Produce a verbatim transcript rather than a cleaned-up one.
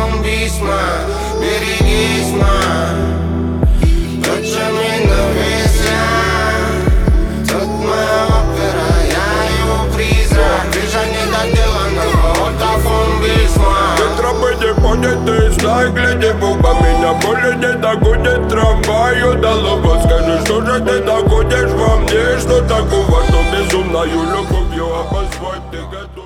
бомбисма, берегись, ма. Тот же ненавистья, тот моя опера, я его призрак. Крыша недоделанного отафомбисма. Тропы не поняты, знай, гляди в оба. Меня более не догонит трамвай удалого. Скажи, что же ты находишь во мне, что такого, что безумною любовью обозвать ты готов?